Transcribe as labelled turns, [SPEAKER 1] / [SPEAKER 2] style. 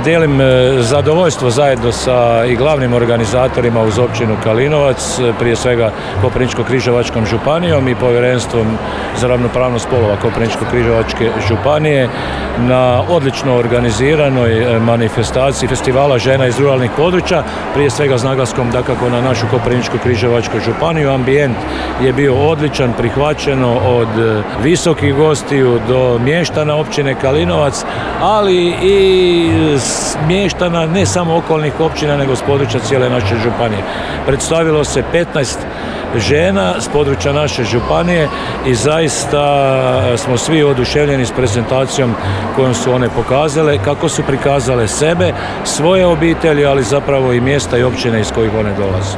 [SPEAKER 1] dijelim zadovoljstvo zajedno sa i glavnim organizatorima uz općinu Kalinovac, prije svega Koprivničko-križevačkom županijom i Povjerenstvom za ravnopravnost spolova Koprivničko-križevačke županije na odlično organiziranoj manifestaciji festivala žena iz ruralnih područja, prije svega s naglaskom dakako na našu Koprivničko-križevačku županiju. Ambijent je bio odličan, prihvaćeno od visokih gostiju do mještana općine Kalinovac, ali i mještana ne samo okolnih općina nego s područja cijele naše županije. Predstavilo se 15 žena s područja naše županije i zaista smo svi oduševljeni s prezentacijom kojom su one pokazale, kako su prikazale sebe, svoje obitelji, ali zapravo i mjesta i općine iz kojih one dolaze.